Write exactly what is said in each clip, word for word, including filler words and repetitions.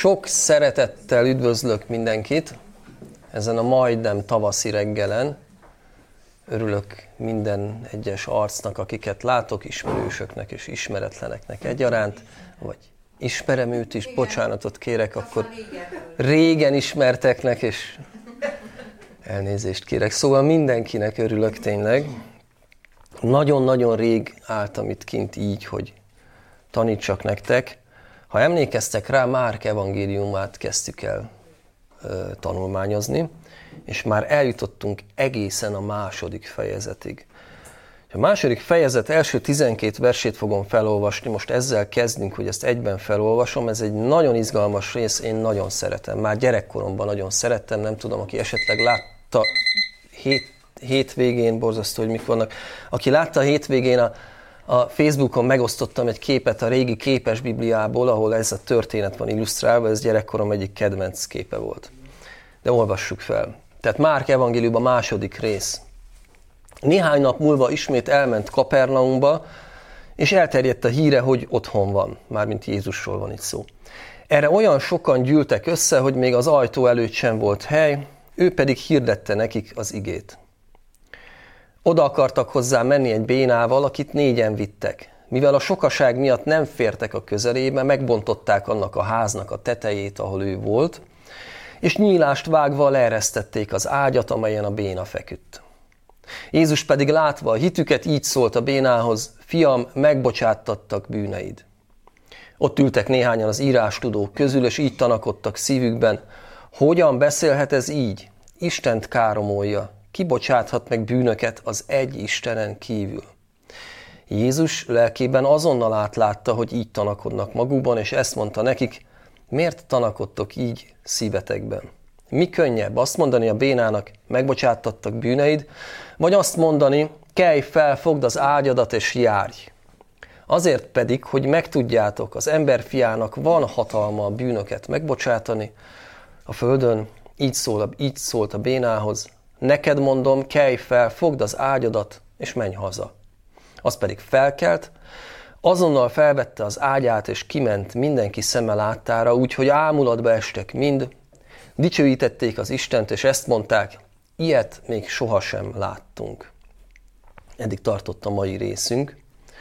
Sok szeretettel üdvözlök mindenkit ezen a majdnem tavaszi reggelen. Örülök minden egyes arcnak, akiket látok, ismerősöknek és ismeretleneknek egyaránt, vagy ismerem őt is, igen. Bocsánatot kérek, akkor régen ismerteknek, és elnézést kérek. Szóval mindenkinek örülök tényleg. Nagyon-nagyon rég álltam itt kint így, hogy tanítsak nektek. Ha emlékeztek rá, Márk evangéliumát kezdtük el ö, tanulmányozni, és már eljutottunk egészen a második fejezetig. A második fejezet első tizenkét versét fogom felolvasni, most ezzel kezdünk, hogy ezt egyben felolvasom. Ez egy nagyon izgalmas rész, én nagyon szeretem. Már gyerekkoromban nagyon szerettem, nem tudom, aki esetleg látta hét, hétvégén, borzasztó, hogy mik vannak. Aki látta a hétvégén a A Facebookon megosztottam egy képet a régi képes Bibliából, ahol ez a történet van illusztrálva, ez gyerekkorom egyik kedvenc képe volt. De olvassuk fel. Tehát Márk evangélium a második rész. Néhány nap múlva ismét elment Kapernaumba, és elterjedt a híre, hogy otthon van. Mármint Jézusról van itt szó. Erre olyan sokan gyűltek össze, hogy még az ajtó előtt sem volt hely, ő pedig hirdette nekik az igét. Oda akartak hozzá menni egy bénával, akit négyen vittek. Mivel a sokaság miatt nem fértek a közelébe, megbontották annak a háznak a tetejét, ahol ő volt, és nyílást vágva leeresztették az ágyat, amelyen a béna feküdt. Jézus pedig látva a hitüket így szólt a bénához: fiam, megbocsáttattak bűneid. Ott ültek néhányan az írástudók közül, és így tanakodtak szívükben: hogyan beszélhet ez így? Istent káromolja. Ki bocsáthat meg bűnöket az egy Istenen kívül? Jézus lelkében azonnal átlátta, hogy így tanakodnak magukban, és ezt mondta nekik: miért tanakodtok így szívetekben? Mi könnyebb, azt mondani a bénának: megbocsáttattak bűneid, vagy azt mondani: kelj fel, fogd az ágyadat és járj. Azért pedig, hogy megtudjátok, az emberfiának van hatalma a bűnöket megbocsátani a földön, így, szól, így szólt a bénához: neked mondom, kelj fel, fogd az ágyadat, és menj haza. Az pedig felkelt, azonnal felvette az ágyát, és kiment mindenki szeme láttára, úgyhogy ámulatba estek mind, dicsőítették az Istent, és ezt mondták: ilyet még sohasem láttunk. Eddig tartott a mai részünk.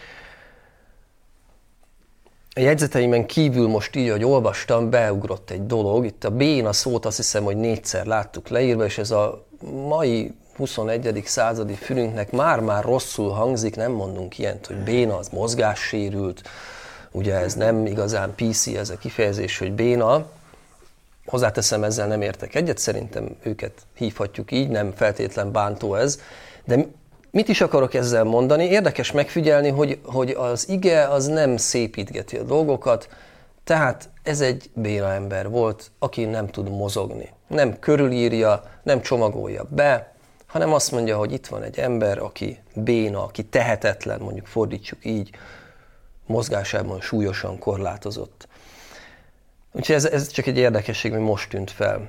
A jegyzeteimen kívül most így, hogy olvastam, beugrott egy dolog. Itt a béna szót azt hiszem, hogy négyszer láttuk leírva, és ez a mai huszonegyedik századi fülünknek már-már rosszul hangzik, nem mondunk ilyent, hogy béna az mozgássérült, ugye ez nem igazán pé cé ez a kifejezés, hogy béna. Hozzáteszem, ezzel nem értek egyet, szerintem őket hívhatjuk így, nem feltétlen bántó ez, de mit is akarok ezzel mondani? Érdekes megfigyelni, hogy, hogy az ige az nem szépítgeti a dolgokat, tehát ez egy béna ember volt, aki nem tud mozogni. Nem körülírja, nem csomagolja be, hanem azt mondja, hogy itt van egy ember, aki béna, aki tehetetlen, mondjuk fordítsuk így, mozgásában súlyosan korlátozott. Úgyhogy ez, ez csak egy érdekesség, ami most tűnt fel.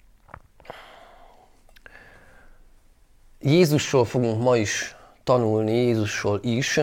Jézusról fogunk ma is tanulni, Jézusról is.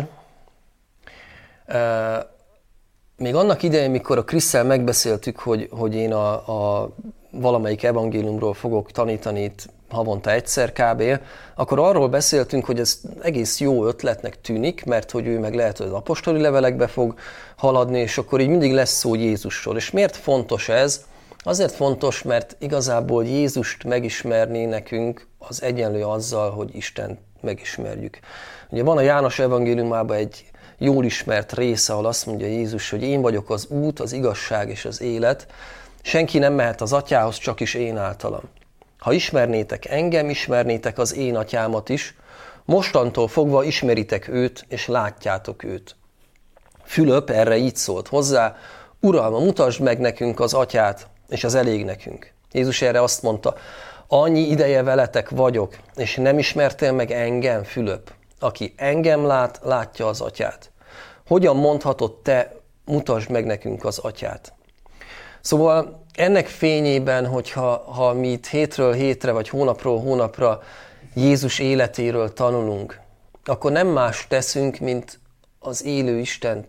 Még annak idején, mikor a Krisszel megbeszéltük, hogy, hogy én a, a valamelyik evangéliumról fogok tanítani itt havonta egyszer kb., akkor arról beszéltünk, hogy ez egész jó ötletnek tűnik, mert hogy ő meg lehet, hogy az apostoli levelekbe fog haladni, és akkor így mindig lesz szó Jézusról. És miért fontos ez? Azért fontos, mert igazából Jézust megismerni nekünk az egyenlő azzal, hogy Istent megismerjük. Ugye van a János evangéliumában egy jól ismert része, ahol azt mondja Jézus, hogy én vagyok az út, az igazság és az élet. Senki nem mehet az atyához, csak is én általam. Ha ismernétek engem, ismernétek az én atyámat is, mostantól fogva ismeritek őt, és látjátok őt. Fülöp erre így szólt hozzá: Uram, mutasd meg nekünk az atyát, és az elég nekünk. Jézus erre azt mondta: annyi ideje veletek vagyok, és nem ismertél meg engem, Fülöp? Aki engem lát, látja az atyát. Hogyan mondhatod te, mutasd meg nekünk az atyát? Szóval ennek fényében, hogyha ha mi itt hétről hétre, vagy hónapról hónapra Jézus életéről tanulunk, akkor nem más teszünk, mint az élő Istent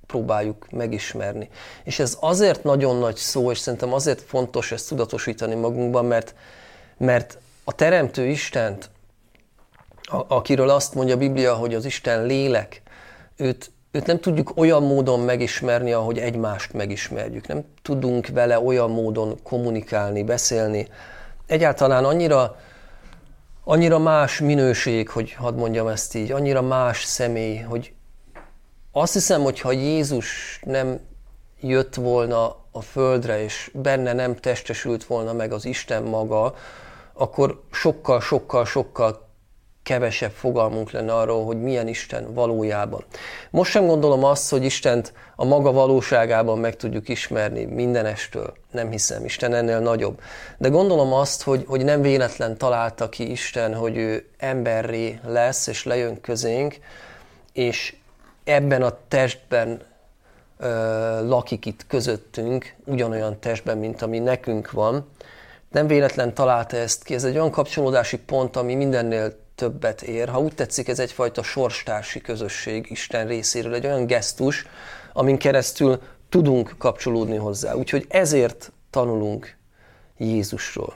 próbáljuk megismerni. És ez azért nagyon nagy szó, és szerintem azért fontos ezt tudatosítani magunkban, mert, mert a Teremtő Istent, a, akiről azt mondja a Biblia, hogy az Isten lélek, őt, őt nem tudjuk olyan módon megismerni, ahogy egymást megismerjük. Nem tudunk vele olyan módon kommunikálni, beszélni. Egyáltalán annyira, annyira más minőség, hogy hadd mondjam ezt így, annyira más személy, hogy azt hiszem, hogy ha Jézus nem jött volna a földre, és benne nem testesült volna meg az Isten maga, akkor sokkal, sokkal, sokkal kevesebb fogalmunk lenne arról, hogy milyen Isten valójában. Most sem gondolom azt, hogy Istent a maga valóságában meg tudjuk ismerni mindenestől. Nem hiszem, Isten ennél nagyobb. De gondolom azt, hogy, hogy nem véletlen találta ki Isten, hogy ő emberré lesz, és lejön közénk, és ebben a testben ö, lakik itt közöttünk, ugyanolyan testben, mint ami nekünk van. Nem véletlen találta ezt ki. Ez egy olyan kapcsolódási pont, ami mindennél többet ér. Ha úgy tetszik, ez egyfajta sorstársi közösség Isten részéről, egy olyan gesztus, amin keresztül tudunk kapcsolódni hozzá. Úgyhogy ezért tanulunk Jézusról.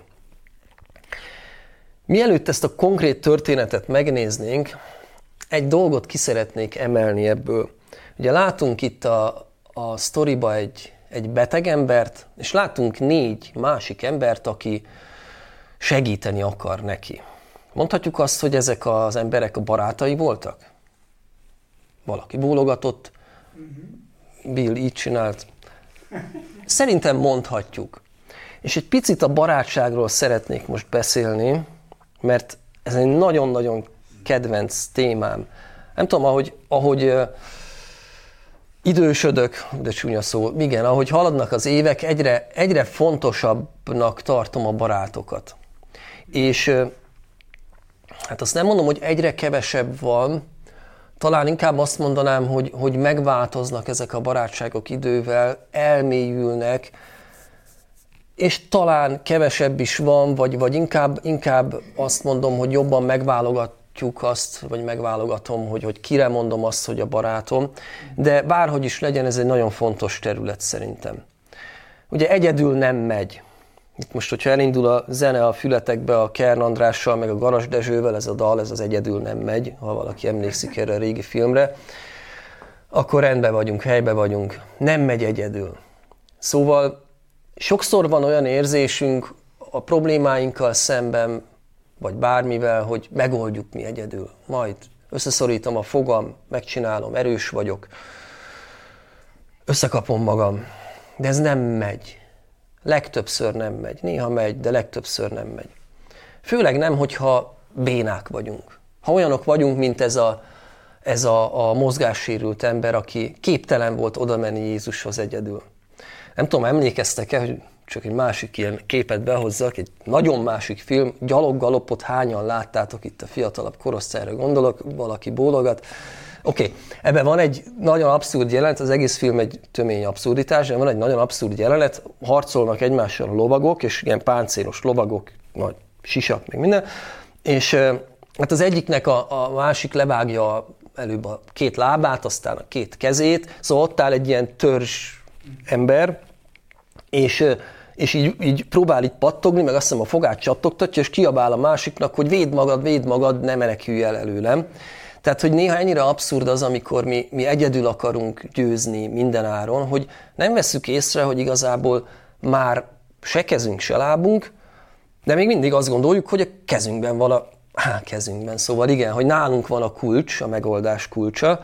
Mielőtt ezt a konkrét történetet megnéznénk, egy dolgot ki szeretnék emelni ebből. Ugye látunk itt a, a sztoriba egy, egy beteg embert, és látunk négy másik embert, aki segíteni akar neki. Mondhatjuk azt, hogy ezek az emberek a barátai voltak? Valaki bólogatott, Bill így csinált. Szerintem mondhatjuk. És egy picit a barátságról szeretnék most beszélni, mert ez egy nagyon-nagyon kedvenc témám. Nem tudom, ahogy, ahogy uh, idősödök, de csúnya szó, igen, ahogy haladnak az évek, egyre, egyre fontosabbnak tartom a barátokat. És uh, hát azt nem mondom, hogy egyre kevesebb van, talán inkább azt mondanám, hogy, hogy megváltoznak ezek a barátságok idővel, elmélyülnek, és talán kevesebb is van, vagy, vagy inkább, inkább azt mondom, hogy jobban megválogatjuk azt, vagy megválogatom, hogy, hogy kire mondom azt, hogy a barátom. De bárhogy is legyen, ez egy nagyon fontos terület szerintem. Ugye egyedül nem megy. Itt most, hogyha elindul a zene a fületekbe a Kern Andrással, meg a Garas Dezsővel, ez a dal, ez az Egyedül nem megy, ha valaki emlékszik erre a régi filmre, akkor rendben vagyunk, helyben vagyunk. Nem megy egyedül. Szóval sokszor van olyan érzésünk a problémáinkkal szemben, vagy bármivel, hogy megoldjuk mi egyedül. Majd összeszorítom a fogam, megcsinálom, erős vagyok, összekapom magam. De ez nem megy. Legtöbbször nem megy. Néha megy, de legtöbbször nem megy. Főleg nem, hogyha bénák vagyunk. Ha olyanok vagyunk, mint ez a, ez a, a mozgássérült ember, aki képtelen volt oda menni Jézushoz egyedül. Nem tudom, emlékeztek-e, hogy csak egy másik ilyen képet behozzak, egy nagyon másik film, Gyalog-galopot hányan láttátok, itt a fiatalabb korosztályra gondolok, valaki bólogat. Oké, okay. Ebben van egy nagyon abszurd jelenet, az egész film egy tömény abszurditás, de van egy nagyon abszurd jelenet, harcolnak egymással a lovagok, és ilyen páncélos lovagok, nagy sisak, meg minden, és hát az egyiknek a, a másik levágja előbb a két lábát, aztán a két kezét, szóval ott áll egy ilyen törzs ember, és, és így, így próbál itt pattogni, meg azt hiszem a fogát csattogtatja, és kiabál a másiknak, hogy védd magad, védd magad, ne menekülj el előlem. Tehát, hogy néha ennyire abszurd az, amikor mi, mi egyedül akarunk győzni minden áron, hogy nem vesszük észre, hogy igazából már se kezünk, se lábunk, de még mindig azt gondoljuk, hogy a kezünkben van a... Há, kezünkben, szóval igen, hogy nálunk van a kulcs, a megoldás kulcsa,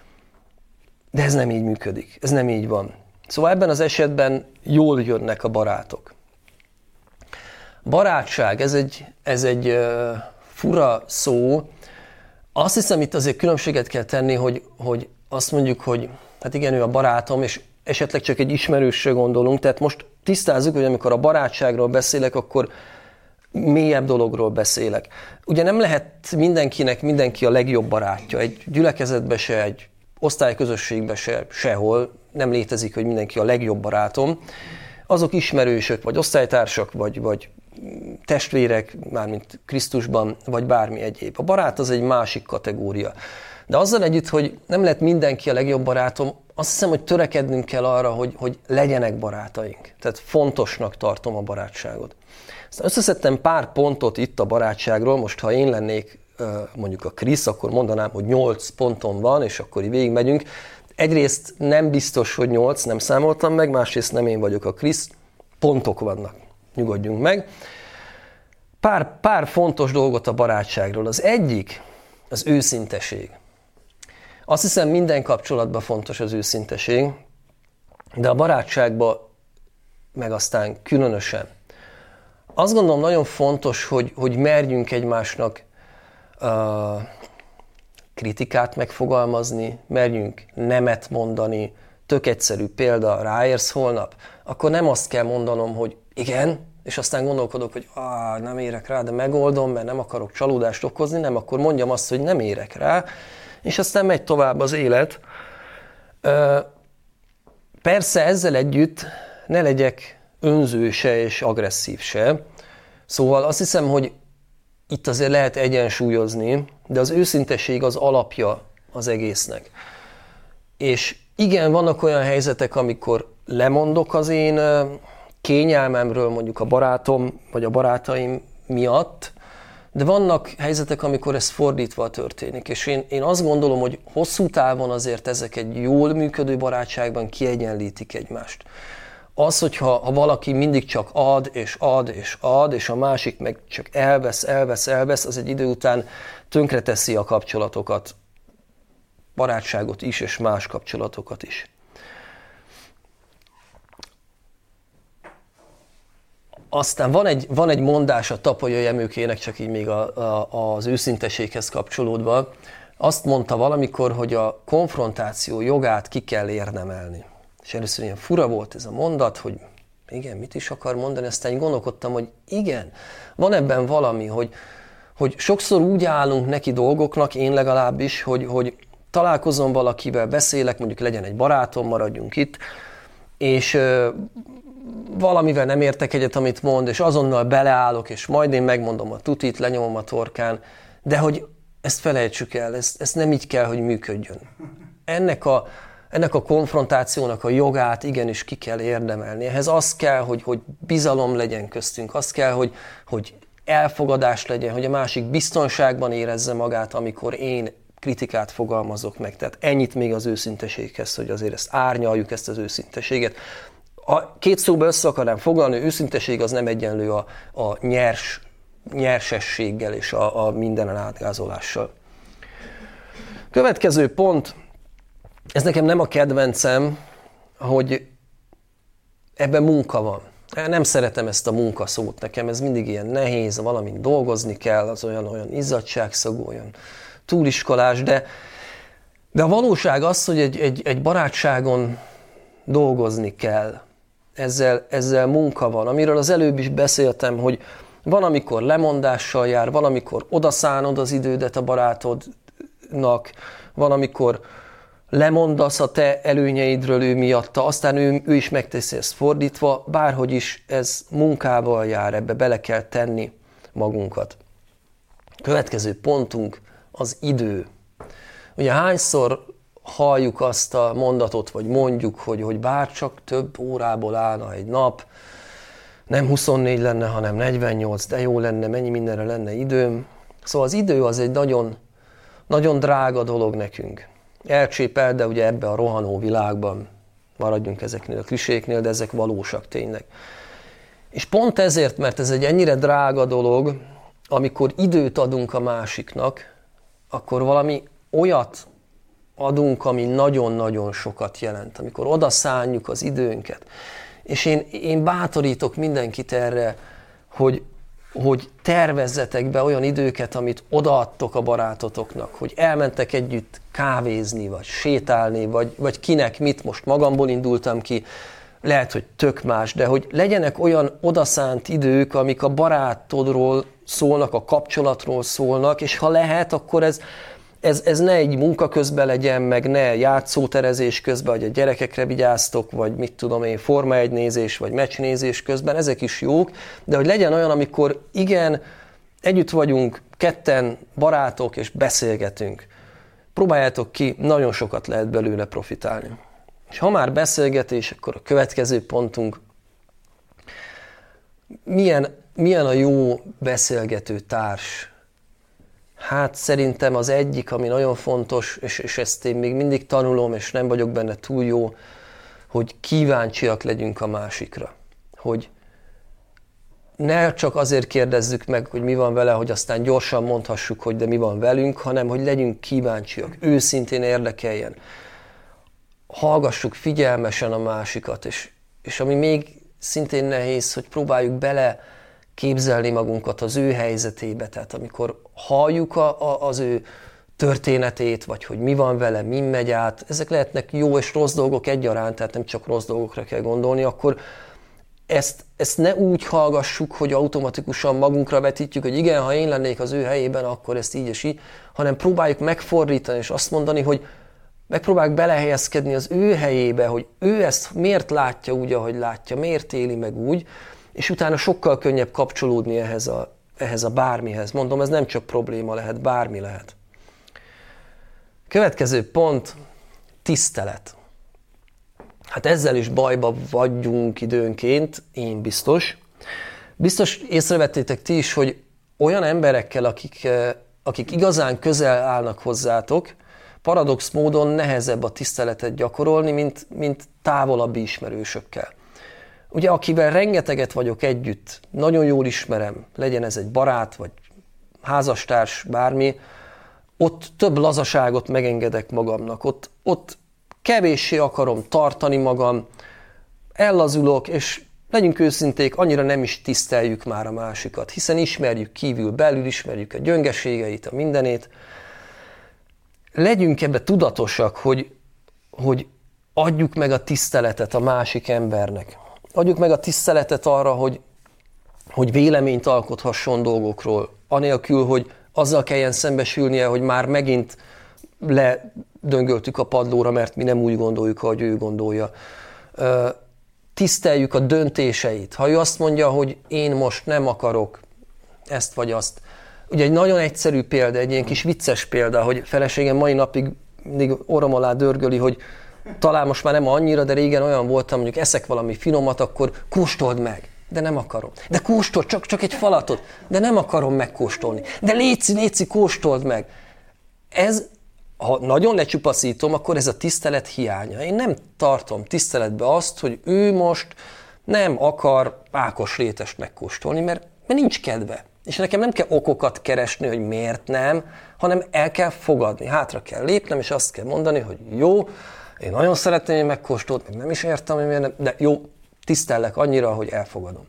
de ez nem így működik, ez nem így van. Szóval ebben az esetben jól jönnek a barátok. Barátság, ez egy, ez egy uh, fura szó. Azt hiszem, itt azért különbséget kell tenni, hogy, hogy azt mondjuk, hogy hát igen, ő a barátom, és esetleg csak egy ismerősre gondolunk. Tehát most tisztázzuk, hogy amikor a barátságról beszélek, akkor mélyebb dologról beszélek. Ugye nem lehet mindenkinek mindenki a legjobb barátja. Egy gyülekezetbe se, egy osztályközösségbe se, sehol nem létezik, hogy mindenki a legjobb barátom. Azok ismerősök, vagy osztálytársak, vagy, vagy testvérek, mármint Krisztusban, vagy bármi egyéb. A barát az egy másik kategória. De azzal együtt, hogy nem lehet mindenki a legjobb barátom, azt hiszem, hogy törekednünk kell arra, hogy, hogy legyenek barátaink. Tehát fontosnak tartom a barátságot. Aztán összeszedtem pár pontot itt a barátságról, most ha én lennék mondjuk a Krisz, akkor mondanám, hogy nyolc ponton van, és akkor így végigmegyünk. Egyrészt nem biztos, hogy nyolc, nem számoltam meg, másrészt nem én vagyok a Krisz, pontok vannak, nyugodjunk meg. Pár, pár fontos dolgot a barátságról. Az egyik az őszinteség. Azt hiszem, minden kapcsolatban fontos az őszinteség, de a barátságban meg aztán különösen. Azt gondolom nagyon fontos, hogy, hogy merjünk egymásnak uh, kritikát megfogalmazni, merjünk nemet mondani. Tök egyszerű példa, ráérsz holnap, akkor nem azt kell mondanom, hogy igen, és aztán gondolkodok, hogy ah, nem érek rá, de megoldom, mert nem akarok csalódást okozni, nem, akkor mondjam azt, hogy nem érek rá, és aztán megy tovább az élet. Persze ezzel együtt ne legyek önző se és agresszív se. Szóval azt hiszem, hogy itt azért lehet egyensúlyozni, de az őszintesség az alapja az egésznek. És igen, vannak olyan helyzetek, amikor lemondok az én kényelmemről, mondjuk a barátom vagy a barátaim miatt, de vannak helyzetek, amikor ez fordítva történik. És én, én azt gondolom, hogy hosszú távon azért ezek egy jól működő barátságban kiegyenlítik egymást. Az, hogyha ha valaki mindig csak ad, és ad, és ad, és a másik meg csak elvesz, elvesz, elvesz, az egy idő után tönkreteszi a kapcsolatokat, barátságot is, és más kapcsolatokat is. Aztán van egy, van egy mondás a Tapolyai Emőkének, csak így még a, a, az őszinteséghez kapcsolódva. Azt mondta valamikor, hogy a konfrontáció jogát ki kell érdemelni. És először ilyen fura volt ez a mondat, hogy igen, mit is akar mondani, aztán így gondolkodtam, hogy igen, van ebben valami, hogy, hogy sokszor úgy állunk neki dolgoknak, én legalábbis, hogy, hogy találkozom valakivel, beszélek, mondjuk legyen egy barátom, maradjunk itt, és ö, valamivel nem értek egyet, amit mond, és azonnal beleállok, és majd én megmondom a tutit, lenyomom a torkán, de hogy ezt felejtsük el, ezt, ezt nem így kell, hogy működjön. Ennek a, ennek a konfrontációnak a jogát igenis ki kell érdemelni. Ehhez az kell, hogy, hogy bizalom legyen köztünk, az kell, hogy, hogy elfogadás legyen, hogy a másik biztonságban érezze magát, amikor én kritikát fogalmazok meg. Tehát ennyit még az őszinteséghez, hogy azért ezt árnyaljuk, ezt az őszinteséget. A két szóba össze akarnám foglalni, őszinteség az nem egyenlő a, a nyers, nyersességgel és a, a mindenen átgázolással. Következő pont, ez nekem nem a kedvencem, hogy ebben munka van. Nem szeretem ezt a munkaszót, nekem ez mindig ilyen nehéz, valamint dolgozni kell, az olyan, olyan izzadságszagú, olyan túliskolás, de, de a valóság az, hogy egy, egy, egy barátságon dolgozni kell. Ezzel, ezzel munka van, amiről az előbb is beszéltem, hogy van, amikor lemondással jár, van, amikor odaszánod az idődet a barátodnak, van, amikor lemondasz a te előnyeidről ő miatta, aztán ő, ő is megteszi ezt fordítva, bárhogy is ez munkával jár, ebbe bele kell tenni magunkat. Következő pontunk az idő. Ugye hányszor halljuk azt a mondatot, vagy mondjuk, hogy, hogy bár csak több órából állna egy nap, nem huszonnégy lenne, hanem negyvennyolc, de jó lenne, mennyi mindenre lenne időm. Szóval az idő az egy nagyon, nagyon drága dolog nekünk. Elcsépel, de ugye ebbe a rohanó világban maradjunk ezeknél a kliséknél, de ezek valósak tényleg. És pont ezért, mert ez egy ennyire drága dolog, amikor időt adunk a másiknak, akkor valami olyat adunk, ami nagyon-nagyon sokat jelent, amikor odaszánjuk az időnket. És én, én bátorítok mindenkit erre, hogy, hogy tervezzetek be olyan időket, amit odaadtok a barátotoknak, hogy elmentek együtt kávézni, vagy sétálni, vagy, vagy kinek mit, most magamból indultam ki, lehet, hogy tök más, de hogy legyenek olyan odaszánt idők, amik a barátodról szólnak, a kapcsolatról szólnak, és ha lehet, akkor ez Ez, ez ne egy munka közben legyen, meg ne játszóterezés közben, vagy a gyerekekre vigyáztok, vagy mit tudom én, Forma egy nézés, vagy meccsnézés közben, ezek is jók, de hogy legyen olyan, amikor igen, együtt vagyunk, ketten barátok, és beszélgetünk. Próbáljátok ki, nagyon sokat lehet belőle profitálni. És ha már beszélgetés, akkor a következő pontunk, milyen, milyen a jó beszélgető társ? Hát szerintem az egyik, ami nagyon fontos, és, és ezt én még mindig tanulom, és nem vagyok benne túl jó, hogy kíváncsiak legyünk a másikra. Hogy ne csak azért kérdezzük meg, hogy mi van vele, hogy aztán gyorsan mondhassuk, hogy de mi van velünk, hanem hogy legyünk kíváncsiak, őszintén érdekeljen. Hallgassuk figyelmesen a másikat, és, és ami még szintén nehéz, hogy próbáljuk bele képzelni magunkat az ő helyzetébe. Tehát amikor halljuk a, a, az ő történetét, vagy hogy mi van vele, mi megy át, ezek lehetnek jó és rossz dolgok egyaránt, tehát nem csak rossz dolgokra kell gondolni, akkor ezt, ezt ne úgy hallgassuk, hogy automatikusan magunkra vetítjük, hogy igen, ha én lennék az ő helyében, akkor ezt így és így, hanem próbáljuk megfordítani, és azt mondani, hogy megpróbáljuk belehelyezkedni az ő helyébe, hogy ő ezt miért látja úgy, ahogy látja, miért éli meg úgy, és utána sokkal könnyebb kapcsolódni ehhez a, ehhez a bármihez. Mondom, ez nem csak probléma lehet, bármi lehet. Következő pont, tisztelet. Hát ezzel is bajba vagyunk időnként, én biztos. Biztos észrevettétek ti is, hogy olyan emberekkel, akik, akik igazán közel állnak hozzátok, paradox módon nehezebb a tiszteletet gyakorolni, mint, mint távolabbi ismerősökkel. Ugye, akivel rengeteget vagyok együtt, nagyon jól ismerem, legyen ez egy barát, vagy házastárs, bármi, ott több lazaságot megengedek magamnak, ott, ott kevéssé akarom tartani magam, ellazulok, és legyünk őszinték, annyira nem is tiszteljük már a másikat, hiszen ismerjük kívül, belül ismerjük a gyöngeségeit, a mindenét. Legyünk ebbe tudatosak, hogy, hogy adjuk meg a tiszteletet a másik embernek. Adjuk meg a tiszteletet arra, hogy, hogy véleményt alkothasson dolgokról, anélkül, hogy azzal kelljen szembesülnie, hogy már megint ledöngöltük a padlóra, mert mi nem úgy gondoljuk, ahogy ő gondolja. Tiszteljük a döntéseit. Ha ő azt mondja, hogy én most nem akarok ezt vagy azt. Ugye egy nagyon egyszerű példa, egy ilyen kis vicces példa, hogy feleségem mai napig mindig orrom alá dörgöli, hogy talán most már nem annyira, de régen olyan voltam, mondjuk eszek valami finomat, akkor kóstold meg. De nem akarom. De kóstold, csak, csak egy falatot. De nem akarom megkóstolni. De léci, léci, kóstold meg. Ez, ha nagyon lecsupaszítom, akkor ez a tisztelet hiánya. Én nem tartom tiszteletbe azt, hogy ő most nem akar Ákos rétest megkóstolni, mert, mert nincs kedve. És nekem nem kell okokat keresni, hogy miért nem, hanem el kell fogadni. Hátra kell lépnem, és azt kell mondani, hogy jó, én nagyon szeretném, hogy megkóstolt, meg nem is értem, hogy miért nem, de jó, tisztellek annyira, hogy elfogadom.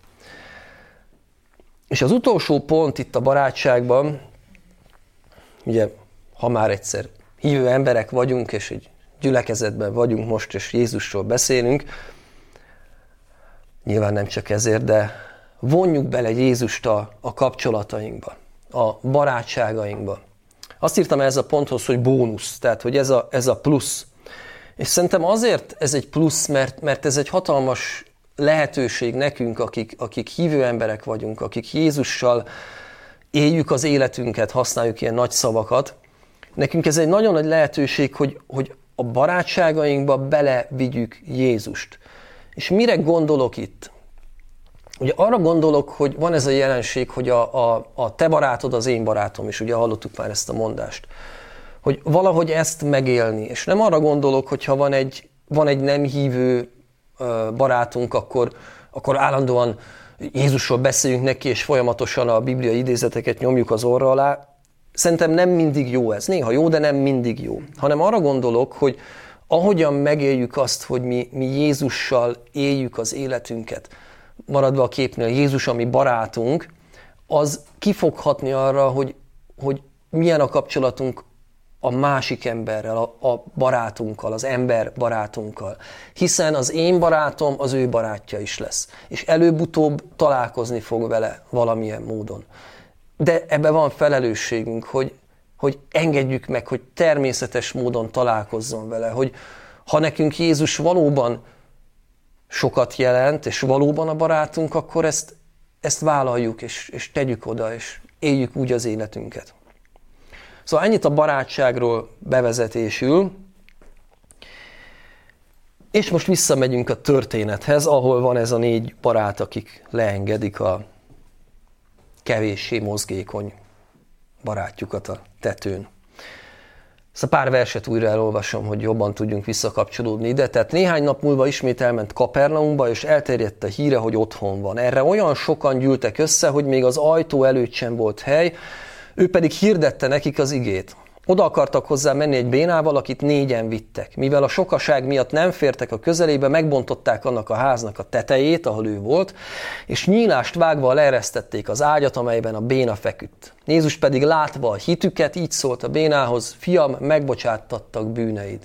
És az utolsó pont itt a barátságban, ugye, ha már egyszer hívő emberek vagyunk, és egy gyülekezetben vagyunk most, és Jézusról beszélünk, nyilván nem csak ezért, de vonjuk bele Jézust a, a kapcsolatainkba, a barátságainkba. Azt írtam ez a ponthoz, hogy bónusz, tehát hogy ez a, ez a plusz. És szerintem azért ez egy plusz, mert, mert ez egy hatalmas lehetőség nekünk, akik, akik hívő emberek vagyunk, akik Jézussal éljük az életünket, használjuk ilyen nagy szavakat. Nekünk ez egy nagyon nagy lehetőség, hogy, hogy a barátságainkba belevigyük Jézust. És mire gondolok itt? Ugye arra gondolok, hogy van ez a jelenség, hogy a, a, a te barátod az én barátom is, ugye hallottuk már ezt a mondást. Hogy valahogy ezt megélni. És nem arra gondolok, hogy ha van egy, van egy nem hívő barátunk, akkor, akkor állandóan Jézusról beszéljünk neki, és folyamatosan a bibliai idézeteket nyomjuk az orra alá. Szerintem nem mindig jó ez. Néha jó, de nem mindig jó. Hanem arra gondolok, hogy ahogyan megéljük azt, hogy mi, mi Jézussal éljük az életünket, maradva a képnél, Jézus, ami barátunk, az ki fog hatni arra, hogy, hogy milyen a kapcsolatunk a másik emberrel, a, a barátunkkal, az ember barátunkkal. Hiszen az én barátom az ő barátja is lesz. És előbb-utóbb találkozni fog vele valamilyen módon. De ebben van felelősségünk, hogy, hogy engedjük meg, hogy természetes módon találkozzon vele. Hogy ha nekünk Jézus valóban sokat jelent, és valóban a barátunk, akkor ezt, ezt vállaljuk, és, és tegyük oda, és éljük úgy az életünket. Szóval ennyit a barátságról bevezetésül. És most visszamegyünk a történethez, ahol van ez a négy barát, akik leengedik a kevéssé mozgékony barátjukat a tetőn. Szóval pár verset újra elolvasom, hogy jobban tudjunk visszakapcsolódni ide. Tehát néhány nap múlva ismét elment Kapernaumba, és elterjedt a híre, hogy otthon van. Erre olyan sokan gyűltek össze, hogy még az ajtó előtt sem volt hely, ő pedig hirdette nekik az igét. Oda akartak hozzá menni egy bénával, akit négyen vittek. Mivel a sokaság miatt nem fértek a közelébe, megbontották annak a háznak a tetejét, ahol ő volt, és nyílást vágva leeresztették az ágyat, amelyben a béna feküdt. Jézus pedig látva a hitüket, így szólt a bénához: fiam, megbocsáttattak bűneid.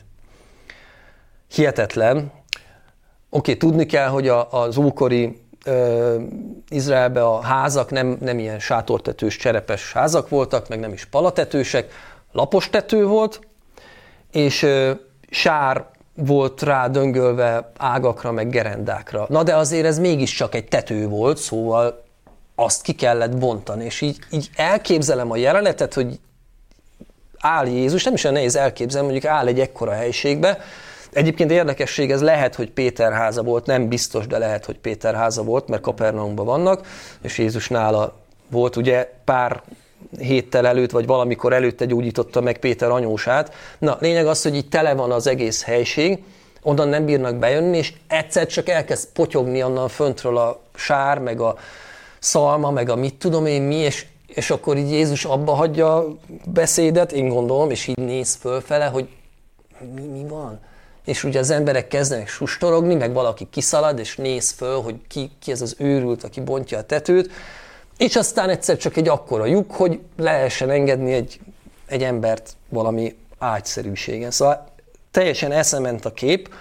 Hihetetlen. Oké, tudni kell, hogy a, az ókori ö, Izraelben a házak nem, nem ilyen sátortetős, cserepes házak voltak, meg nem is palatetősek, lapos tető volt, és ö, sár volt rá döngölve ágakra, meg gerendákra. Na de azért ez mégiscsak egy tető volt, szóval azt ki kellett bontani. És így, így elképzelem a jelenetet, hogy áll Jézus, nem is olyan nehéz elképzelni, mondjuk áll egy ekkora helyiségbe. Egyébként érdekesség, ez lehet, hogy Péter háza volt, nem biztos, de lehet, hogy Péter háza volt, mert Kapernaumban vannak, és Jézus nála volt, ugye pár héttel előtt, vagy valamikor előtte gyógyította meg Péter anyósát. Na, lényeg az, hogy így tele van az egész helység, onnan nem bírnak bejönni, és egyszer csak elkezd potyogni onnan föntről a sár, meg a szalma, meg a mit tudom én mi, és, és akkor így Jézus abba hagyja a beszédet, én gondolom, és így néz fölfele, hogy mi, mi van? És ugye az emberek kezdenek sustorogni, meg valaki kiszalad, és néz föl, hogy ki, ki ez az őrült, aki bontja a tetőt, és aztán egyszer csak egy akkora lyuk, hogy lehessen engedni egy, egy embert valami ágyszerűségen. Szóval teljesen eszement a kép,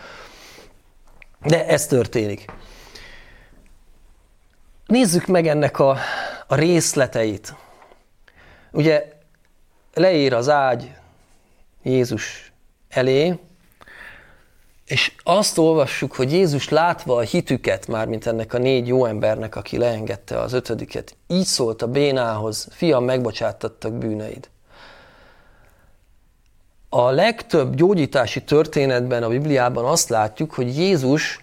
de ez történik. Nézzük meg ennek a, a részleteit. Ugye leér az ágy Jézus elé, és azt olvassuk, hogy Jézus látva a hitüket, mármint ennek a négy jó embernek, aki leengedte az ötödiket, így szólt a bénához: fiam, megbocsáttattak bűneid. A legtöbb gyógyítási történetben a Bibliában azt látjuk, hogy Jézus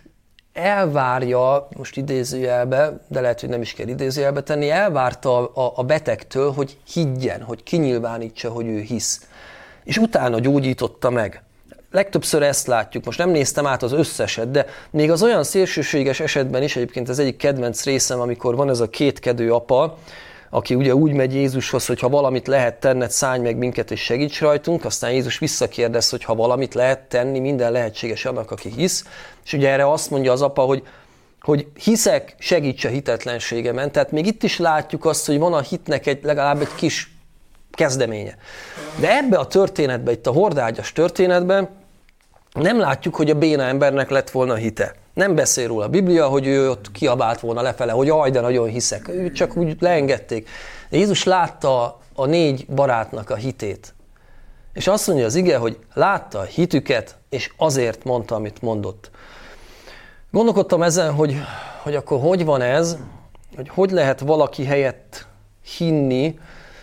elvárja, most idézőjelbe, de lehet, hogy nem is kell idézőjelbe tenni, elvárta a, a betegtől, hogy higgyen, hogy kinyilvánítsa, hogy ő hisz. És utána gyógyította meg. Legtöbbször ezt látjuk. Most nem néztem át az összeset, de még az olyan szélsőséges esetben is, egyébként az egyik kedvenc részem, amikor van ez a kétkedő apa, aki ugye úgy megy Jézushoz, hogy ha valamit lehet tenned, szállj meg minket és segíts rajtunk, aztán Jézus visszakérdez, hogy ha valamit lehet tenni, minden lehetséges annak, aki hisz, és ugye erre azt mondja az apa, hogy, hogy hiszek, segíts a hitetlenségemen. Tehát még itt is látjuk azt, hogy van a hitnek egy, legalább egy kis kezdeménye. De ebbe a történetben, itt a hordágyas történetben nem látjuk, hogy a béna embernek lett volna hite. Nem beszél róla a Biblia, hogy ő ott kiabált volna lefele, hogy jaj, de nagyon hiszek. Ő csak úgy leengedték. De Jézus látta a négy barátnak a hitét. És azt mondja az ige, hogy látta a hitüket, és azért mondta, amit mondott. Gondolkodtam ezen, hogy, hogy akkor hogy van ez, hogy hogy lehet valaki helyett hinni,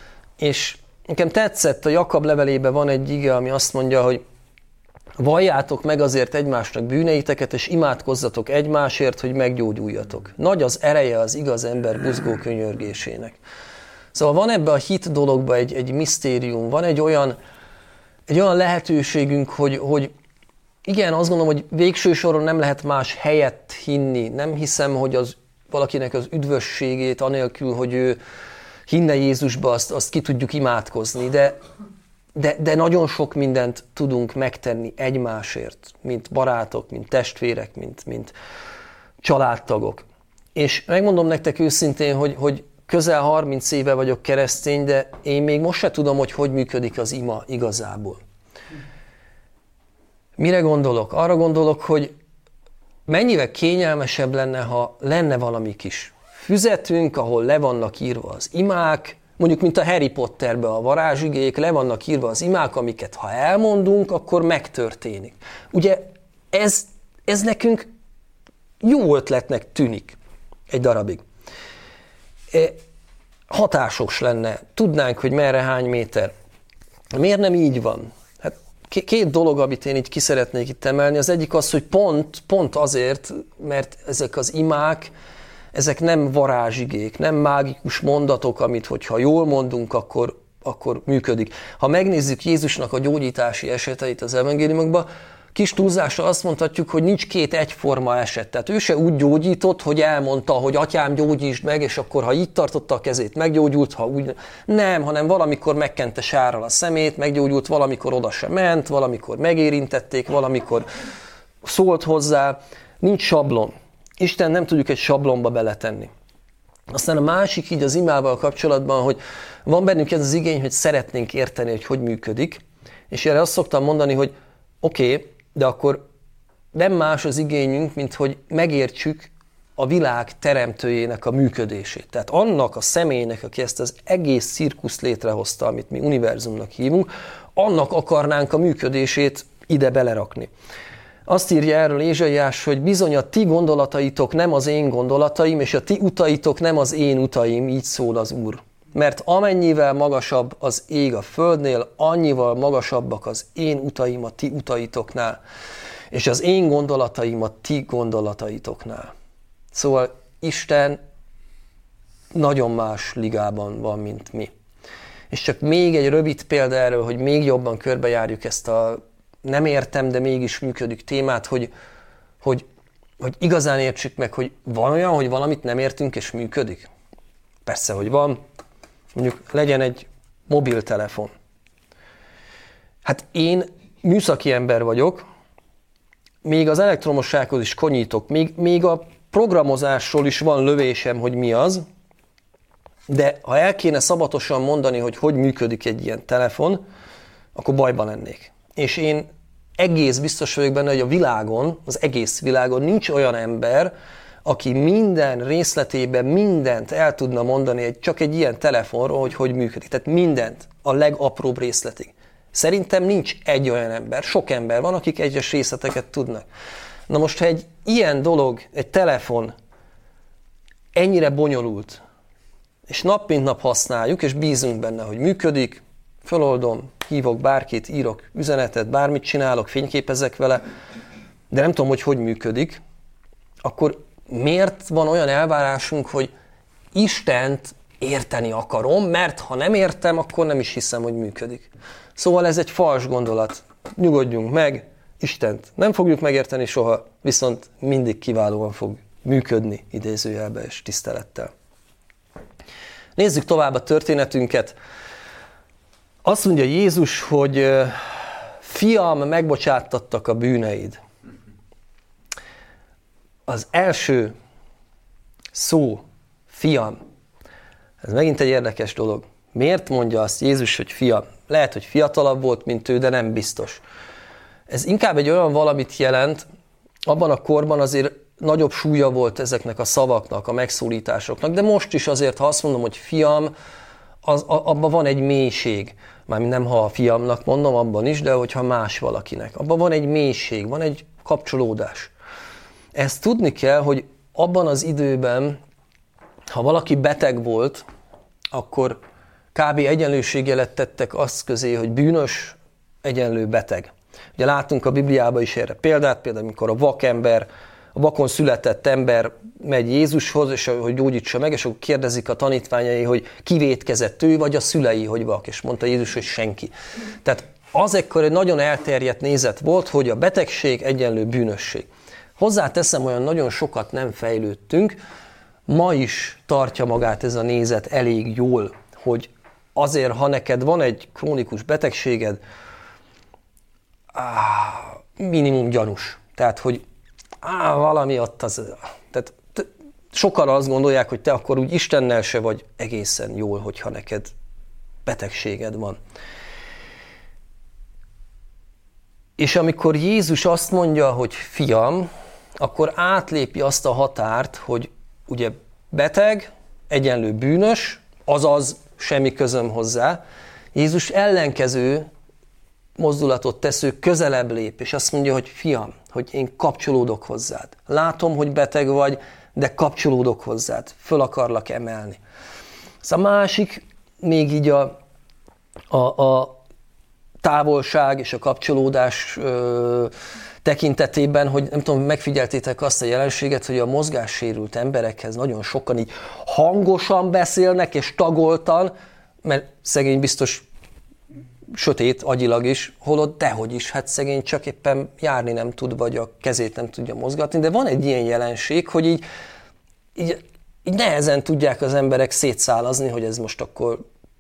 és nekem tetszett, a Jakab levelében van egy ige, ami azt mondja, hogy valljátok meg azért egymásnak bűneiteket, és imádkozzatok egymásért, hogy meggyógyuljatok. Nagy az ereje az igaz ember buzgó könyörgésének. Szóval van ebbe a hit dologba egy, egy misztérium, van egy olyan, egy olyan lehetőségünk, hogy, hogy igen, azt gondolom, hogy végső soron nem lehet más helyett hinni. Nem hiszem, hogy az valakinek az üdvösségét, anélkül, hogy ő hinne Jézusba, azt, azt ki tudjuk imádkozni, de, de, de nagyon sok mindent tudunk megtenni egymásért, mint barátok, mint testvérek, mint, mint családtagok. És megmondom nektek őszintén, hogy, hogy közel harminc éve vagyok keresztény, de én még most se tudom, hogy hogy működik az ima igazából. Mire gondolok? Arra gondolok, hogy mennyivel kényelmesebb lenne, ha lenne valami kis füzetünk, ahol le vannak írva az imák, mondjuk mint a Harry Potterben a varázsigék, le vannak írva az imák, amiket ha elmondunk, akkor megtörténik. Ugye ez, ez nekünk jó ötletnek tűnik egy darabig. Hatásos lenne, tudnánk, hogy merre hány méter. Miért nem így van? Hát két dolog, amit én így ki szeretnék itt emelni. Az egyik az, hogy pont, pont azért, mert ezek az imák, ezek nem varázsigék, nem mágikus mondatok, amit hogyha jól mondunk, akkor, akkor működik. Ha megnézzük Jézusnak a gyógyítási eseteit az evangéliumokban, kis túlzással azt mondhatjuk, hogy nincs két egyforma eset. Tehát ő se úgy gyógyított, hogy elmondta, hogy atyám, gyógyítsd meg, és akkor ha így tartotta a kezét, meggyógyult, ha úgy... Nem, hanem valamikor megkente sárral a szemét, meggyógyult, valamikor oda se ment, valamikor megérintették, valamikor szólt hozzá. Nincs sablon. Isten nem tudjuk egy sablonba beletenni. Aztán a másik így az imával kapcsolatban, hogy van bennünk ez az igény, hogy szeretnénk érteni, hogy hogy működik, és erre azt szoktam mondani, hogy oké, okay, de akkor nem más az igényünk, mint hogy megértsük a világ teremtőjének a működését. Tehát annak a személynek, aki ezt az egész cirkuszt létrehozta, amit mi univerzumnak hívunk, annak akarnánk a működését ide belerakni. Azt írja erről Ézsaiás, hogy bizony a ti gondolataitok nem az én gondolataim, és a ti utaitok nem az én utaim, így szól az Úr. Mert amennyivel magasabb az ég a földnél, annyival magasabbak az én utaim a ti utaitoknál, és az én gondolataim a ti gondolataitoknál. Szóval Isten nagyon más ligában van, mint mi. És csak még egy rövid példa erről, hogy még jobban körbejárjuk ezt a nem értem, de mégis működik témát, hogy, hogy, hogy igazán értsük meg, hogy van olyan, hogy valamit nem értünk és működik. Persze, hogy van. Mondjuk legyen egy mobiltelefon. Hát én műszaki ember vagyok, még az elektromossághoz is konyítok, még, még a programozásról is van lövésem, hogy mi az, de ha el kéne szabatosan mondani, hogy hogy működik egy ilyen telefon, akkor bajban lennék. És én egész biztos vagyok benne, hogy a világon, az egész világon nincs olyan ember, aki minden részletében mindent el tudna mondani egy, csak egy ilyen telefonról, hogy hogy működik. Tehát mindent, a legapróbb részletig. Szerintem nincs egy olyan ember, sok ember van, akik egyes részleteket tudnak. Na most, ha egy ilyen dolog, egy telefon ennyire bonyolult, és nap mint nap használjuk, és bízunk benne, hogy működik, föloldom, hívok bárkit, írok üzenetet, bármit csinálok, fényképezek vele, de nem tudom, hogy hogy működik, akkor miért van olyan elvárásunk, hogy Istent érteni akarom, mert ha nem értem, akkor nem is hiszem, hogy működik. Szóval ez egy fals gondolat. Nyugodjunk meg, Istent nem fogjuk megérteni soha, viszont mindig kiválóan fog működni, idézőjelbe és tisztelettel. Nézzük tovább a történetünket. Azt mondja Jézus, hogy fiam, megbocsáttattak a bűneid. Az első szó, fiam, ez megint egy érdekes dolog. Miért mondja azt Jézus, hogy fiam? Lehet, hogy fiatalabb volt, mint ő, de nem biztos. Ez inkább egy olyan valamit jelent, abban a korban azért nagyobb súlya volt ezeknek a szavaknak, a megszólításoknak, de most is azért, ha azt mondom, hogy fiam, az, abban van egy mélység. Mármint nem, ha a fiamnak mondom, abban is, de hogyha más valakinek. Abban van egy mélység, van egy kapcsolódás. Ezt tudni kell, hogy abban az időben, ha valaki beteg volt, akkor kb. Egyenlőségjelet tettek azt közé, hogy bűnös, egyenlő beteg. Ugye látunk a Bibliában is erre példát, például amikor a vakember, a vakon született ember megy Jézushoz, és hogy gyógyítsa meg, és akkor kérdezik a tanítványai, hogy ki vétkezett, ő vagy a szülei, hogy vak, és mondta Jézus, hogy senki. Tehát az ekkor egy nagyon elterjedt nézet volt, hogy a betegség egyenlő bűnösség. Hozzáteszem, olyan nagyon sokat nem fejlődtünk, ma is tartja magát ez a nézet elég jól, hogy azért, ha neked van egy krónikus betegséged, áh, minimum gyanús. Tehát, hogy áh, valami ott az... Tehát sokan azt gondolják, hogy te akkor úgy Istennel se vagy egészen jól, hogyha neked betegséged van. És amikor Jézus azt mondja, hogy fiam, akkor átlépi azt a határt, hogy ugye beteg, egyenlő bűnös, azaz semmi közöm hozzá. Jézus ellenkező mozdulatot tesz, ő közelebb lép, és azt mondja, hogy fiam, hogy én kapcsolódok hozzád. Látom, hogy beteg vagy, de kapcsolódok hozzád. Föl akarlak emelni. Ez a másik, még így a, a, a távolság és a kapcsolódás ö, tekintetében, hogy nem tudom, megfigyeltétek azt a jelenséget, hogy a mozgássérült emberekhez nagyon sokan így hangosan beszélnek és tagoltan, mert szegény biztos sötét agyilag is, holott dehogy is, hát szegény csak éppen járni nem tud, vagy a kezét nem tudja mozgatni, de van egy ilyen jelenség, hogy így, így, így nehezen tudják az emberek szétszálazni, hogy ez most akkor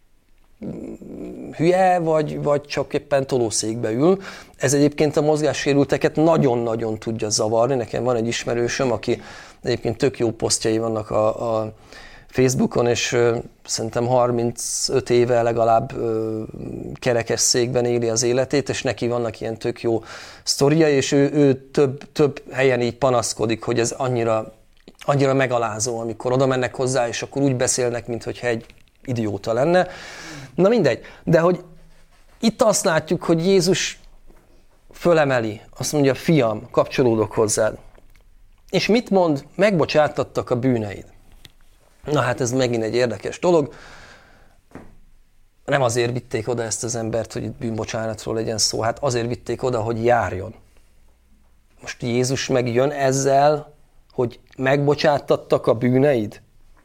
hülye, vagy, vagy csak éppen tolószékbe ül. Ez egyébként a mozgássérülteket nagyon-nagyon tudja zavarni. Nekem van egy ismerősöm, aki egyébként tök jó posztjai vannak a, a Facebookon, és ö, szerintem harmincöt éve legalább ö, kerekesszékben éli az életét, és neki vannak ilyen tök jó sztoria, és ő, ő több, több helyen így panaszkodik, hogy ez annyira, annyira megalázó, amikor oda mennek hozzá, és akkor úgy beszélnek, mintha egy idióta lenne. Na mindegy, de hogy itt azt látjuk, hogy Jézus fölemeli, azt mondja, fiam, kapcsolódok hozzád. És mit mond? Megbocsátattak a bűneid. Na hát ez megint egy érdekes dolog. Nem azért vitték oda ezt az embert, hogy itt bűnbocsánatról legyen szó, hát azért vitték oda, hogy járjon. Most Jézus megjön ezzel, hogy megbocsátattak a bűneid.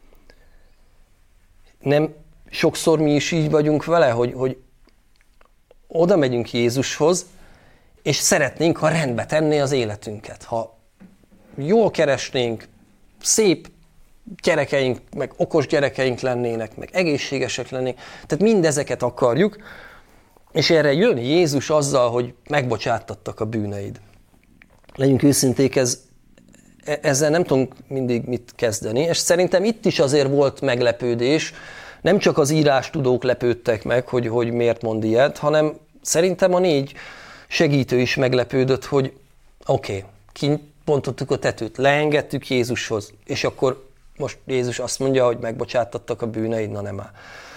Nem sokszor mi is így vagyunk vele, hogy, hogy oda megyünk Jézushoz, és szeretnénk, ha rendbe tenné az életünket. Ha jól keresnénk, szép gyerekeink, meg okos gyerekeink lennének, meg egészségesek lennénk, tehát mindezeket akarjuk, és erre jön Jézus azzal, hogy megbocsátattak a bűneid. Legyünk őszinték, ez, ezzel nem tudunk mindig mit kezdeni, és szerintem itt is azért volt meglepődés, nem csak az írástudók lepődtek meg, hogy, hogy miért mond ilyet, hanem szerintem a négy segítő is meglepődött, hogy oké, okay, kipontottuk a tetőt, leengedtük Jézushoz, és akkor most Jézus azt mondja, hogy megbocsátattak a bűneid, na nem áll.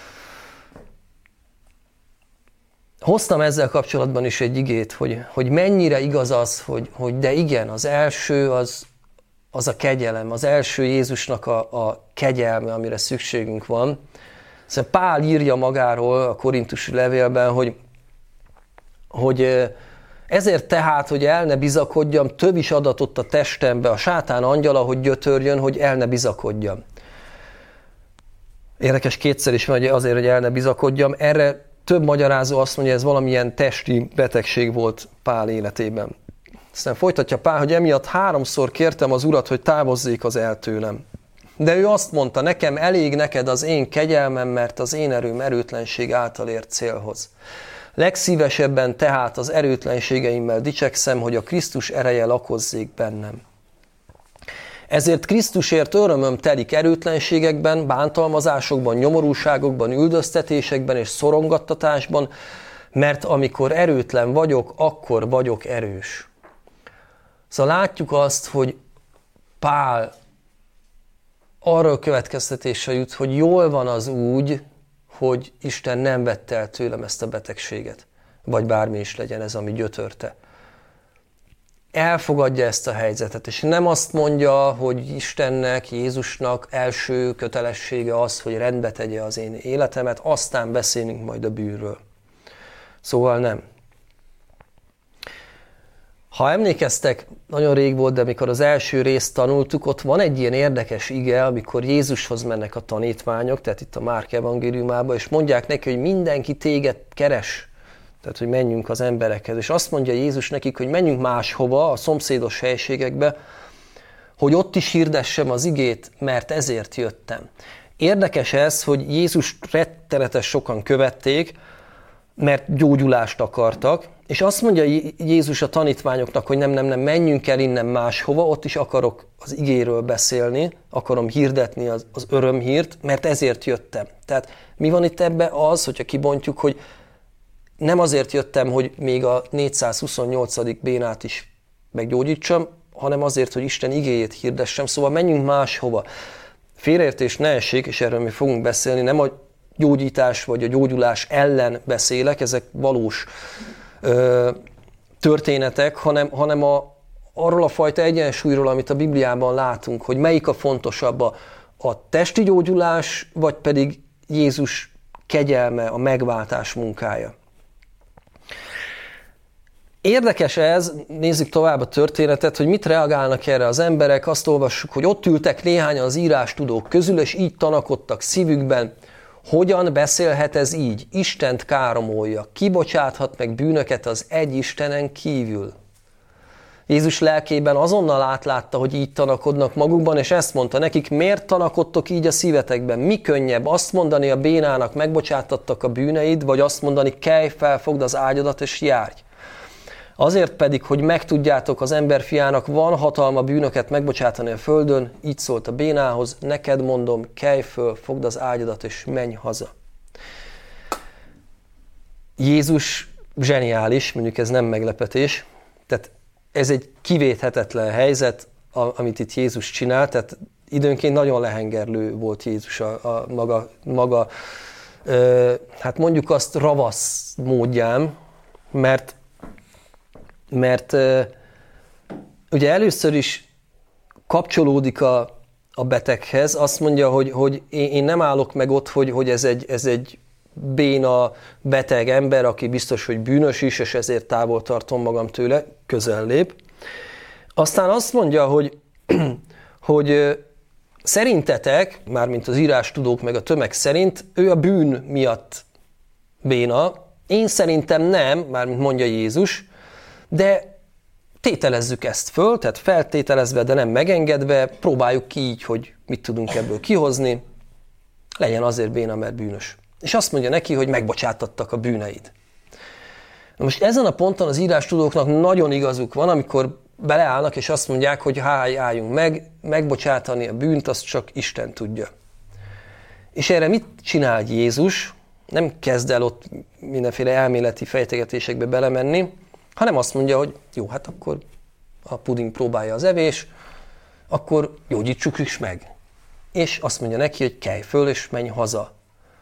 Hoztam ezzel kapcsolatban is egy igét, hogy, hogy mennyire igaz az, hogy, hogy de igen, az első az, az a kegyelem, az első Jézusnak a, a kegyelme, amire szükségünk van. Szóval Pál írja magáról a korintusi levélben, hogy, hogy ezért tehát, hogy el ne bizakodjam, több is adatott a testembe a sátán angyala, hogy gyötörjön, hogy el ne bizakodjam. Érdekes, kétszer is van, hogy azért, hogy el ne bizakodjam. Erre több magyarázó azt mondja, ez valamilyen testi betegség volt Pál életében. Aztán folytatja Pál, hogy emiatt háromszor kértem az Urat, hogy távozzék az el tőlem. De ő azt mondta, nekem elég neked az én kegyelmem, mert az én erőm erőtlenség által ért célhoz. Legszívesebben tehát az erőtlenségeimmel dicsekszem, hogy a Krisztus ereje lakozzék bennem. Ezért Krisztusért örömöm telik erőtlenségekben, bántalmazásokban, nyomorúságokban, üldöztetésekben és szorongattatásban, mert amikor erőtlen vagyok, akkor vagyok erős. Szóval látjuk azt, hogy Pál arra a következtetésre jut, hogy jól van az úgy, hogy Isten nem vette el tőlem ezt a betegséget, vagy bármi is legyen ez, ami gyötörte. Elfogadja ezt a helyzetet, és nem azt mondja, hogy Istennek, Jézusnak első kötelessége az, hogy rendbe tegye az én életemet, aztán beszélünk majd a bűnről. Szóval nem. Ha emlékeztek, nagyon rég volt, de amikor az első részt tanultuk, ott van egy ilyen érdekes ige, amikor Jézushoz mennek a tanítványok, tehát itt a Márk evangéliumában, és mondják neki, hogy mindenki téged keres, tehát hogy menjünk az emberekhez. És azt mondja Jézus nekik, hogy menjünk máshova, a szomszédos helységekbe, hogy ott is hirdessem az igét, mert ezért jöttem. Érdekes ez, hogy Jézus rettenetes sokan követték, mert gyógyulást akartak, és azt mondja Jézus a tanítványoknak, hogy nem, nem, nem, menjünk el innen máshova, ott is akarok az igéről beszélni, akarom hirdetni az, az örömhírt, mert ezért jöttem. Tehát mi van itt ebben az, hogyha kibontjuk, hogy nem azért jöttem, hogy még a négyszázhuszonnyolcadik bénát is meggyógyítsam, hanem azért, hogy Isten igéjét hirdessem, szóval menjünk máshova. Félreértés ne essék, és erről mi fogunk beszélni, nem a gyógyítás vagy a gyógyulás ellen beszélek, ezek valós ö, történetek, hanem, hanem a, arról a fajta egyensúlyról, amit a Bibliában látunk, hogy melyik a fontosabb, a, a testi gyógyulás, vagy pedig Jézus kegyelme, a megváltás munkája. Érdekes ez, nézzük tovább a történetet, hogy mit reagálnak erre az emberek. Azt olvassuk, hogy ott ültek néhányan az írástudók közül, és így tanakodtak szívükben. Hogyan beszélhet ez így? Istent káromolja. Kibocsáthat meg bűnöket az egy Istenen kívül. Jézus lelkében azonnal átlátta, hogy így tanakodnak magukban, és ezt mondta nekik, miért tanakodtok így a szívetekben? Mi könnyebb azt mondani a bénának, megbocsátattak a bűneid, vagy azt mondani, kelj fel, fogd az ágyadat és járj. Azért pedig, hogy megtudjátok, az emberfiának van hatalma bűnöket megbocsátani a földön, így szólt a bénához, neked mondom, kelj föl, fogd az ágyadat és menj haza. Jézus zseniális, mondjuk ez nem meglepetés, tehát ez egy kivéthetetlen helyzet, amit itt Jézus csinál, tehát időnként nagyon lehengerlő volt Jézus a, a maga, maga ö, hát mondjuk azt ravasz módján, mert Mert uh, ugye először is kapcsolódik a, a beteghez, azt mondja, hogy, hogy én nem állok meg ott, hogy, hogy ez, egy, ez egy béna, beteg ember, aki biztos, hogy bűnös is, és ezért távol tartom magam tőle, közel lép. Aztán azt mondja, hogy, hogy uh, szerintetek, mármint az írástudók meg a tömeg szerint, ő a bűn miatt béna, én szerintem nem, mármint mondja Jézus, de tételezzük ezt föl, tehát feltételezve, de nem megengedve, próbáljuk ki így, hogy mit tudunk ebből kihozni, legyen azért béna, mert bűnös. És azt mondja neki, hogy megbocsátattak a bűneid. Na most ezen a ponton az írástudóknak nagyon igazuk van, amikor beleállnak, és azt mondják, hogy háj, álljunk meg, megbocsátani a bűnt, azt csak Isten tudja. És erre mit csinál Jézus? Nem kezd el ott mindenféle elméleti fejtegetésekbe belemenni, hanem azt mondja, hogy jó, hát akkor a puding próbálja az evés, akkor gyógyítsuk is meg. És azt mondja neki, hogy kelj föl, és menj haza.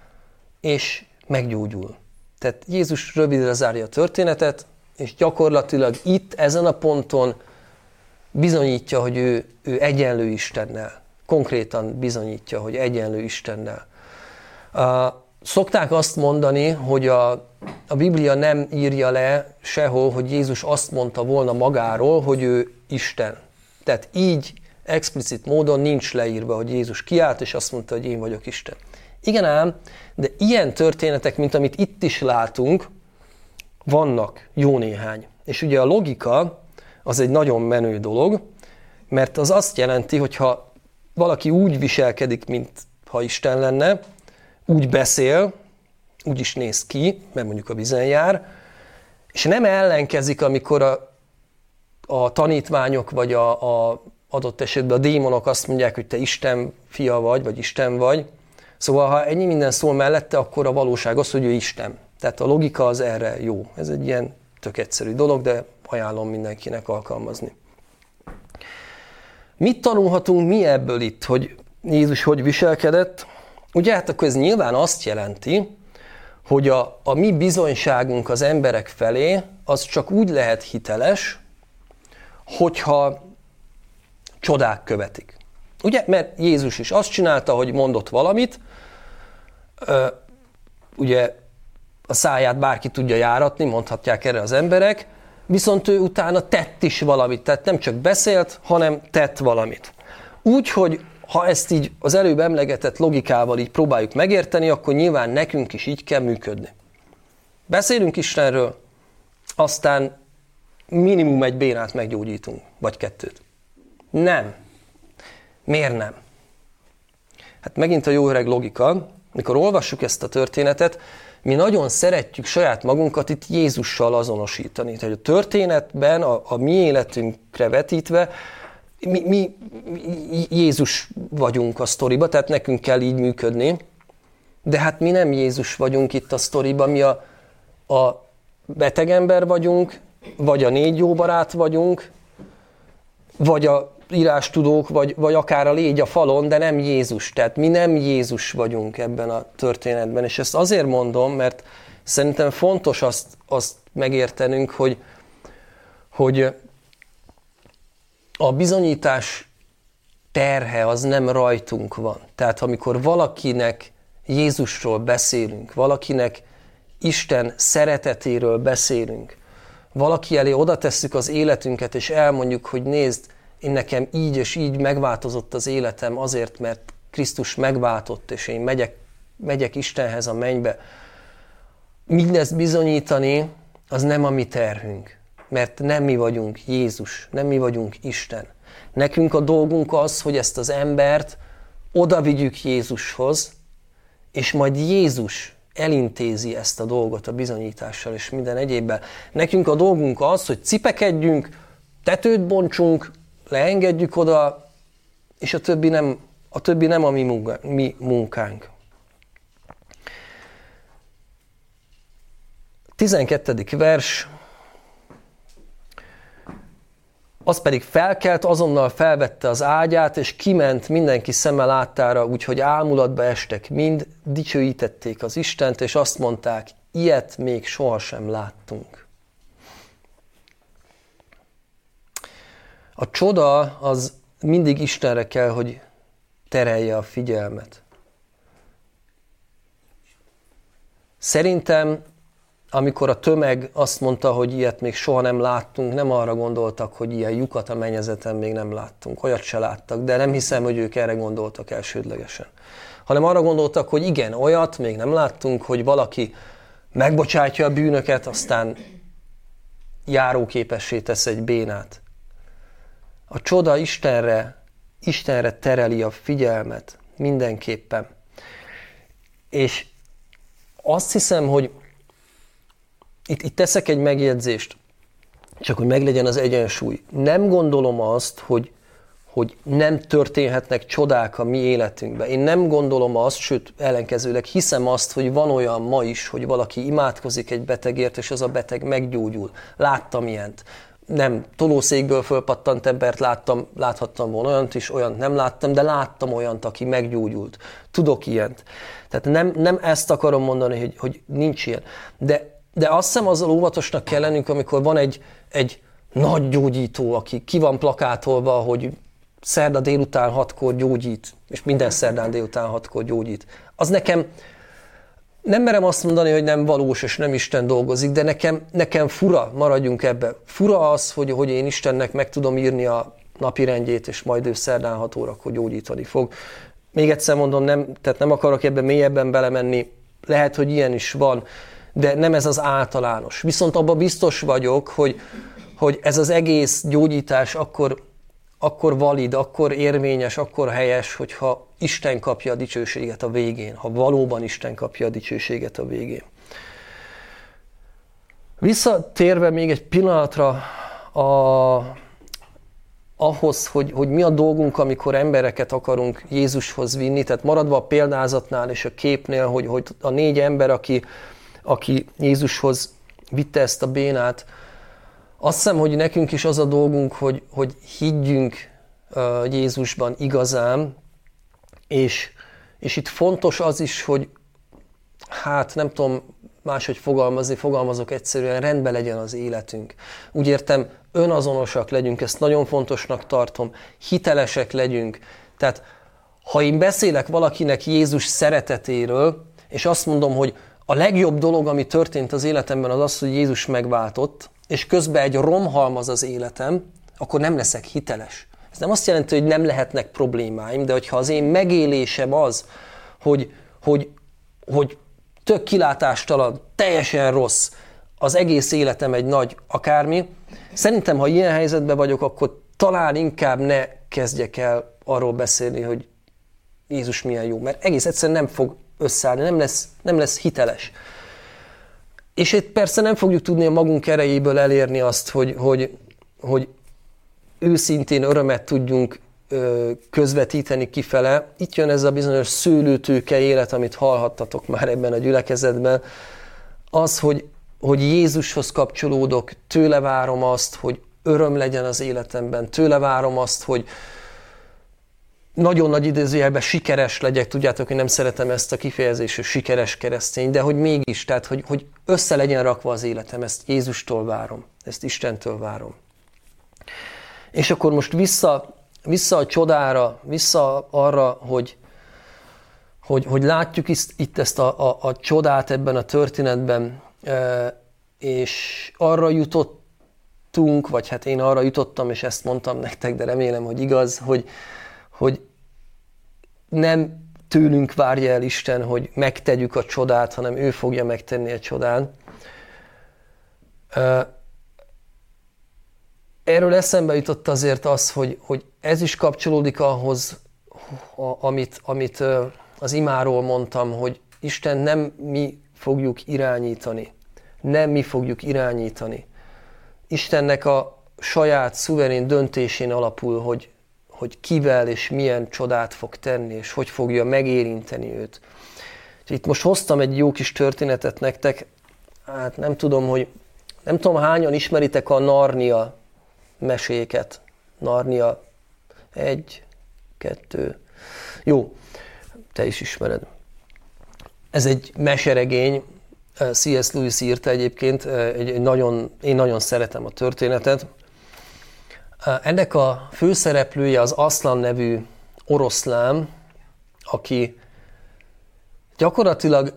És meggyógyul. Tehát Jézus rövidre zárja a történetet, és gyakorlatilag itt, ezen a ponton bizonyítja, hogy ő, ő egyenlő Istennel. Konkrétan bizonyítja, hogy egyenlő Istennel. Uh, szokták azt mondani, hogy a, a Biblia nem írja le sehol, hogy Jézus azt mondta volna magáról, hogy ő Isten. Tehát így explicit módon nincs leírva, hogy Jézus kiállt, és azt mondta, hogy én vagyok Isten. Igen ám, de ilyen történetek, mint amit itt is látunk, vannak jó néhány. És ugye a logika az egy nagyon menő dolog, mert az azt jelenti, hogy ha valaki úgy viselkedik, mint ha Isten lenne, úgy beszél, úgy is néz ki, mert mondjuk a vízen jár, és nem ellenkezik, amikor a, a tanítványok, vagy a, a adott esetben a démonok azt mondják, hogy te Isten fia vagy, vagy Isten vagy. Szóval, ha ennyi minden szól mellette, akkor a valóság az, hogy ő Isten. Tehát a logika az erre jó. Ez egy ilyen tök egyszerű dolog, de ajánlom mindenkinek alkalmazni. Mit tanulhatunk mi ebből itt, hogy Jézus hogy viselkedett? Ugye hát akkor ez nyilván azt jelenti, hogy a, a mi bizonyságunk az emberek felé, az csak úgy lehet hiteles, hogyha csodák követik. Ugye, mert Jézus is azt csinálta, hogy mondott valamit, ugye a száját bárki tudja járatni, mondhatják erre az emberek, viszont ő utána tett is valamit, tehát nem csak beszélt, hanem tett valamit. Úgyhogy ha ezt így az előbb emlegetett logikával így próbáljuk megérteni, akkor nyilván nekünk is így kell működni. Beszélünk Istenről, aztán minimum egy bénát meggyógyítunk, vagy kettőt. Nem. Miért nem? Hát megint a jó öreg logika, mikor olvassuk ezt a történetet, mi nagyon szeretjük saját magunkat itt Jézussal azonosítani. Tehát a történetben, a, a mi életünkre vetítve, mi, mi Jézus vagyunk a sztoriba, tehát nekünk kell így működni, de hát mi nem Jézus vagyunk itt a sztoriba, mi a, a beteg ember vagyunk, vagy a négy jó barát vagyunk, vagy a írástudók, vagy, vagy akár a légy a falon, de nem Jézus. Tehát mi nem Jézus vagyunk ebben a történetben. És ezt azért mondom, mert szerintem fontos azt, azt megértenünk, hogy, hogy a bizonyítás terhe az nem rajtunk van. Tehát amikor valakinek Jézusról beszélünk, valakinek Isten szeretetéről beszélünk, valaki elé oda tesszük az életünket, és elmondjuk, hogy nézd, én nekem így és így megváltozott az életem azért, mert Krisztus megváltott, és én megyek, megyek Istenhez a mennybe. Mindezt bizonyítani, az nem a mi terhünk, mert nem mi vagyunk Jézus, nem mi vagyunk Isten. Nekünk a dolgunk az, hogy ezt az embert oda vigyük Jézushoz, és majd Jézus elintézi ezt a dolgot a bizonyítással és minden egyébben. Nekünk a dolgunk az, hogy cipekedjünk, tetőt bontsunk, leengedjük oda, és a többi nem a, többi nem a mi, munka, mi munkánk. tizenkettedik vers. Az pedig felkelt, azonnal felvette az ágyát, és kiment mindenki szeme láttára, úgyhogy ámulatba estek mind, dicsőítették az Istent, és azt mondták, ilyet még sohasem láttunk. A csoda az mindig Istenre kell, hogy terelje a figyelmet. Szerintem, amikor a tömeg azt mondta, hogy ilyet még soha nem láttunk, nem arra gondoltak, hogy ilyen lyukat a mennyezeten még nem láttunk. Olyat se láttak, de nem hiszem, hogy ők erre gondoltak elsődlegesen. Hanem arra gondoltak, hogy igen, olyat még nem láttunk, hogy valaki megbocsátja a bűnöket, aztán járóképessé tesz egy bénát. A csoda Istenre, Istenre tereli a figyelmet mindenképpen. És azt hiszem, hogy Itt, itt teszek egy megjegyzést, csak hogy meglegyen az egyensúly. Nem gondolom azt, hogy, hogy nem történhetnek csodák a mi életünkben. Én nem gondolom azt, sőt ellenkezőleg hiszem azt, hogy van olyan ma is, hogy valaki imádkozik egy betegért, és az a beteg meggyógyul. Láttam ilyent. Nem tolószékből fölpattant embert láttam, láthattam volna olyant is, olyant nem láttam, de láttam olyant, aki meggyógyult. Tudok ilyent. Tehát nem, nem ezt akarom mondani, hogy, hogy nincs ilyen. De De azt hiszem, azzal óvatosnak kell lennünk, amikor van egy, egy nagy gyógyító, aki ki van plakátolva, hogy szerda délután hatkor gyógyít, és minden szerdán délután hatkor gyógyít. Az nekem, nem merem azt mondani, hogy nem valós, és nem Isten dolgozik, de nekem, nekem fura, maradjunk ebbe. Fura az, hogy, hogy én Istennek meg tudom írni a napirendjét, és majd ő szerdán hat órakor gyógyítani fog. Még egyszer mondom, nem, tehát nem akarok ebbe mélyebben belemenni, lehet, hogy ilyen is van, de nem ez az általános. Viszont abban biztos vagyok, hogy, hogy ez az egész gyógyítás akkor, akkor valid, akkor érvényes, akkor helyes, hogyha Isten kapja a dicsőséget a végén, ha valóban Isten kapja a dicsőséget a végén. Visszatérve még egy pillanatra a, ahhoz, hogy, hogy mi a dolgunk, amikor embereket akarunk Jézushoz vinni, tehát maradva a példázatnál és a képnél, hogy, hogy a négy ember, aki aki Jézushoz vitte ezt a bénát. Azt hiszem, hogy nekünk is az a dolgunk, hogy, hogy higgyünk uh, Jézusban igazán, és, és itt fontos az is, hogy hát nem tudom máshogy fogalmazni, fogalmazok egyszerűen, rendben legyen az életünk. Úgy értem, önazonosak legyünk, ezt nagyon fontosnak tartom, hitelesek legyünk. Tehát ha én beszélek valakinek Jézus szeretetéről, és azt mondom, hogy a legjobb dolog, ami történt az életemben, az az, hogy Jézus megváltott, és közben egy romhalmaz az életem, akkor nem leszek hiteles. Ez nem azt jelenti, hogy nem lehetnek problémáim, de hogyha az én megélésem az, hogy, hogy, hogy tök kilátástalan, teljesen rossz, az egész életem egy nagy akármi, szerintem, ha ilyen helyzetben vagyok, akkor talán inkább ne kezdjek el arról beszélni, hogy Jézus milyen jó, mert egész egyszerűen nem fog összeállni, nem lesz, nem lesz hiteles. És itt persze nem fogjuk tudni a magunk erejéből elérni azt, hogy, hogy, hogy őszintén örömet tudjunk ö, közvetíteni kifele. Itt jön ez a bizonyos szőlőtőke élet, amit hallhattatok már ebben a gyülekezetben. Az, hogy, hogy Jézushoz kapcsolódok, tőle várom azt, hogy öröm legyen az életemben, tőle várom azt, hogy nagyon nagy idézőjelben sikeres legyek, tudjátok, hogy nem szeretem ezt a kifejezést, hogy sikeres keresztény, de hogy mégis, tehát hogy, hogy össze legyen rakva az életem, ezt Jézustól várom, ezt Istentől várom. És akkor most vissza, vissza a csodára, vissza arra, hogy, hogy, hogy látjuk itt ezt a, a, a csodát ebben a történetben, és arra jutott jutottunk, vagy hát én arra jutottam, és ezt mondtam nektek, de remélem, hogy igaz, hogy, hogy nem tőlünk várja el Isten, hogy megtegyük a csodát, hanem ő fogja megtenni a csodát. Erről eszembe jutott azért az, hogy, hogy ez is kapcsolódik ahhoz, amit, amit az imáról mondtam, hogy Isten nem mi fogjuk irányítani. Nem mi fogjuk irányítani. Istennek a saját szuverén döntésén alapul, hogy, hogy kivel és milyen csodát fog tenni, és hogy fogja megérinteni őt. Itt most hoztam egy jó kis történetet nektek, hát nem tudom, hogy nem tudom, hányan ismeritek a Narnia meséket. Narnia egy, kettő. Jó, te is ismered. Ez egy meseregény, C S Lewis írta egyébként, egy, egy nagyon, én nagyon szeretem a történetet. Ennek a főszereplője az Aslan nevű oroszlán, aki gyakorlatilag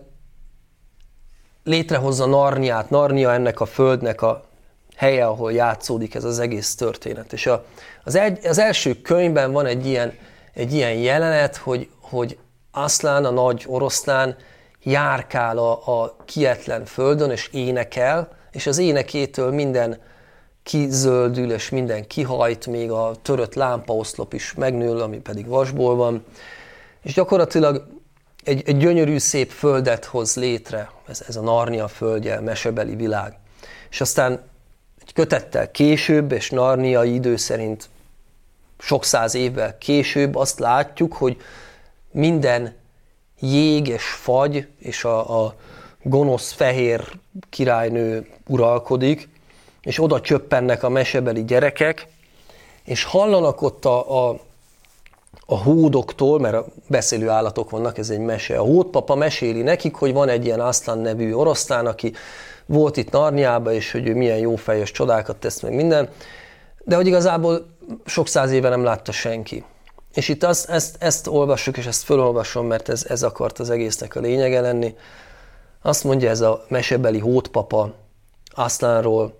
létrehozza Narniát. Narnia ennek a földnek a helye, ahol játszódik ez az egész történet. És a, az, egy, az első könyvben van egy ilyen, egy ilyen jelenet, hogy, hogy Aslan, a nagy oroszlán járkál a, a kietlen földön, és énekel, és az énekétől minden kizöldül, és minden kihajt, még a törött lámpaoszlop is megnől, ami pedig vasból van. És gyakorlatilag egy, egy gyönyörű, szép földet hoz létre, ez, ez a Narnia földje, mesebeli világ. És aztán egy kötettel később, és narniai idő szerint sok száz évvel később azt látjuk, hogy minden jég és fagy, és a, a gonosz fehér királynő uralkodik, és oda csöppennek a mesebeli gyerekek, és hallanak ott a, a, a hódoktól, mert a beszélő állatok vannak, ez egy mese. A hódpapa meséli nekik, hogy van egy ilyen Aslan nevű oroszlán, aki volt itt Narniában, és hogy ő milyen jófejes csodákat tesz meg minden, de hogy igazából sok száz éve nem látta senki. És itt az, ezt, ezt olvassuk, és ezt felolvasom, mert ez, ez akart az egésznek a lényege lenni. Azt mondja ez a mesebeli hódpapa Aslanról,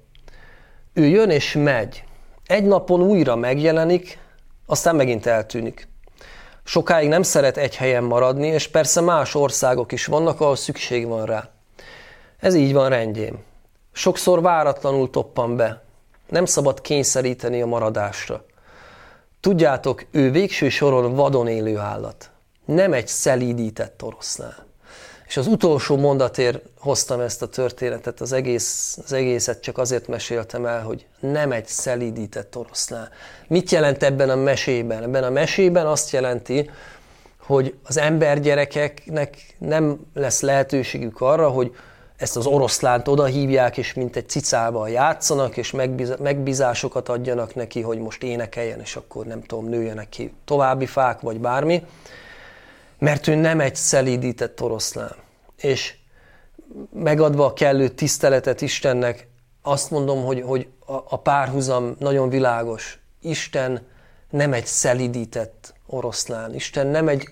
ő jön és megy. Egy napon újra megjelenik, aztán megint eltűnik. Sokáig nem szeret egy helyen maradni, és persze más országok is vannak, ahol szükség van rá. Ez így van rendjén. Sokszor váratlanul toppan be. Nem szabad kényszeríteni a maradásra. Tudjátok, ő végső soron vadon élő állat. Nem egy szelídített oroszlán. És az utolsó mondatért hoztam ezt a történetet, az, egész, az egészet csak azért meséltem el, hogy nem egy szelídített oroszlán. Mit jelent ebben a mesében? Ebben a mesében azt jelenti, hogy az embergyerekeknek nem lesz lehetőségük arra, hogy ezt az oroszlánt oda hívják, és mint egy cicával játszanak, és megbízásokat adjanak neki, hogy most énekeljen, és akkor nem tudom, nőjenek ki további fák, vagy bármi. Mert ő nem egy szelídített oroszlán. És megadva a kellő tiszteletet Istennek, azt mondom, hogy, hogy a párhuzam nagyon világos. Isten nem egy szelídített oroszlán. Isten nem egy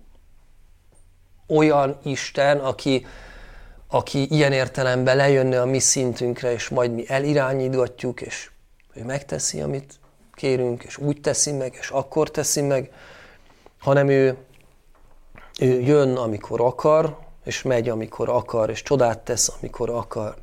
olyan Isten, aki, aki ilyen értelemben lejönne a mi szintünkre, és majd mi elirányítgatjuk, és ő megteszi, amit kérünk, és úgy teszi meg, és akkor teszi meg, hanem ő Ő jön, amikor akar, és megy, amikor akar, és csodát tesz, amikor akar.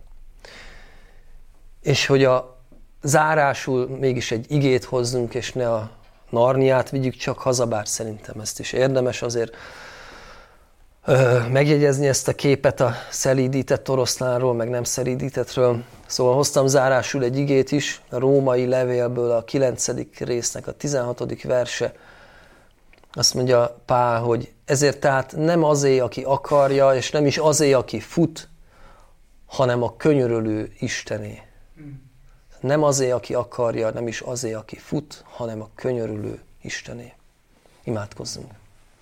És hogy a zárásul mégis egy igét hozzunk, és ne a Narniát vigyük csak haza, bár szerintem ezt is érdemes azért ö, megjegyezni ezt a képet a szelídített oroszlánról, meg nem szelídítettről. Szóval hoztam zárásul egy igét is, a római levélből a kilencedik résznek a tizenhatodik verse. Azt mondja Pál, hogy ezért tehát nem azé, aki akarja, és nem is azé, aki fut, hanem a könyörülő Istené. Nem azé, aki akarja, nem is azé, aki fut, hanem a könyörülő Istené. Imádkozzunk.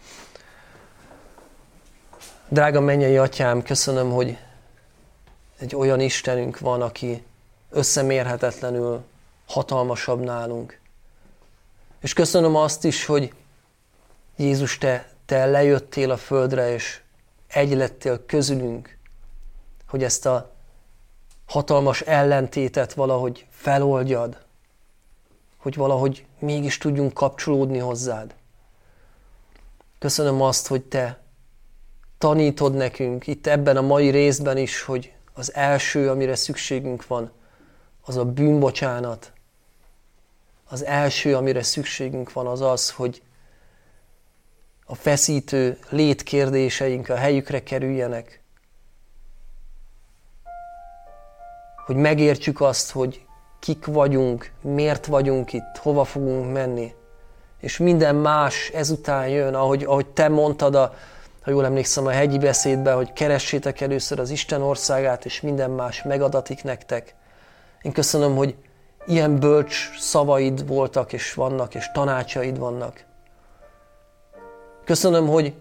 Drága mennyei Atyám, köszönöm, hogy egy olyan Istenünk van, aki összemérhetetlenül hatalmasabb nálunk. És köszönöm azt is, hogy Jézus, te, te lejöttél a földre, és egy lettél közülünk, hogy ezt a hatalmas ellentétet valahogy feloldjad, hogy valahogy mégis tudjunk kapcsolódni hozzád. Köszönöm azt, hogy Te tanítod nekünk itt ebben a mai részben is, hogy az első, amire szükségünk van, az a bűnbocsánat. Az első, amire szükségünk van, az az, hogy a feszítő létkérdéseink a helyükre kerüljenek. Hogy megértsük azt, hogy kik vagyunk, miért vagyunk itt, hova fogunk menni. És minden más ezután jön, ahogy, ahogy Te mondtad, a, ha jól emlékszem a hegyi beszédben, hogy keressétek először az Isten országát, és minden más megadatik nektek. Én köszönöm, hogy ilyen bölcs szavaid voltak, és vannak, és tanácsaid vannak. Köszönöm, hogy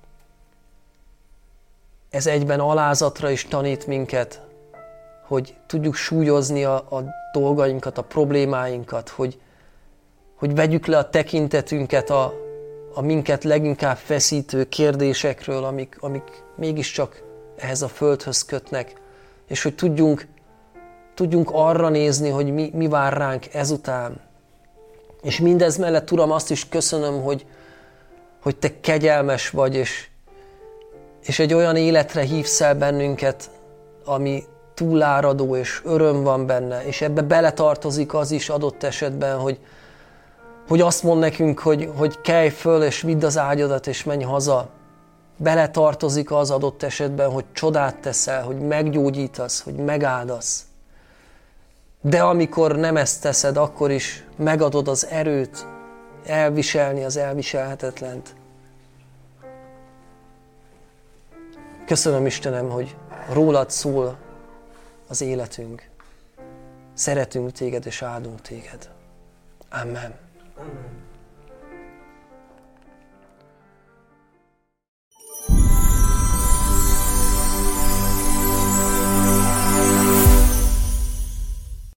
ez egyben alázatra is tanít minket, hogy tudjuk súlyozni a, a dolgainkat, a problémáinkat, hogy, hogy vegyük le a tekintetünket a, a minket leginkább feszítő kérdésekről, amik, amik mégiscsak ehhez a földhöz kötnek, és hogy tudjunk, tudjunk arra nézni, hogy mi, mi vár ránk ezután. És mindez mellett, Uram, azt is köszönöm, hogy, hogy Te kegyelmes vagy, és, és egy olyan életre hívsz el bennünket, ami túláradó, és öröm van benne, és ebbe beletartozik az is adott esetben, hogy, hogy azt mond nekünk, hogy, hogy kelj föl, és vidd az ágyadat, és menj haza. Beletartozik az adott esetben, hogy csodát teszel, hogy meggyógyítasz, hogy megáldasz. De amikor nem ezt teszed, akkor is megadod az erőt elviselni az elviselhetetlent. Köszönöm, Istenem, hogy rólad szól az életünk. Szeretünk Téged és áldunk Téged. Amen. Amen.